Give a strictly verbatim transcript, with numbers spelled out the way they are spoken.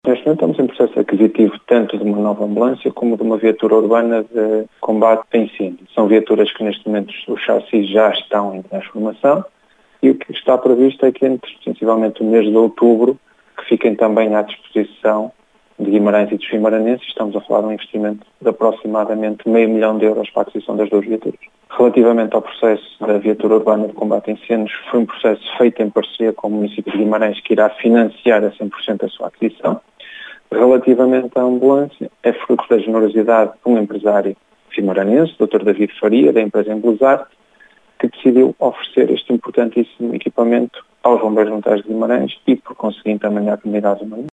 Neste momento estamos em processo aquisitivo tanto de uma nova ambulância como de uma viatura urbana de combate a incêndio. São viaturas que neste momento os chassis já estão em transformação e o que está previsto é que entre sensivelmente o mês de outubro que fiquem também à disposição de Guimarães e dos guimaranenses. Estamos a falar de um investimento de aproximadamente meio milhão de euros para a aquisição das duas viaturas. Relativamente ao processo da viatura urbana de combate a incêndios, foi um processo feito em parceria com o município de Guimarães que irá financiar a cem por cento a sua aquisição. Relativamente à ambulância, é fruto da generosidade de um empresário guimaranense, doutor David Faria, da empresa Embelezarte, que decidiu oferecer este importantíssimo equipamento aos bombeiros voluntários de Guimarães e, por conseguinte, também à comunidade humanista.